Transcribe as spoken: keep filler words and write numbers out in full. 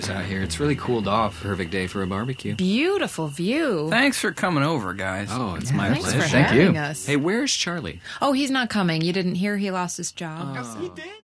out here. It's really cooled off. Perfect day for a barbecue. Beautiful view. Thanks for coming over, guys. Oh, it's Yeah, my thanks pleasure. for Thank having you. us. Hey, where's Charlie? Oh, he's not coming. You didn't hear he lost his job. Oh.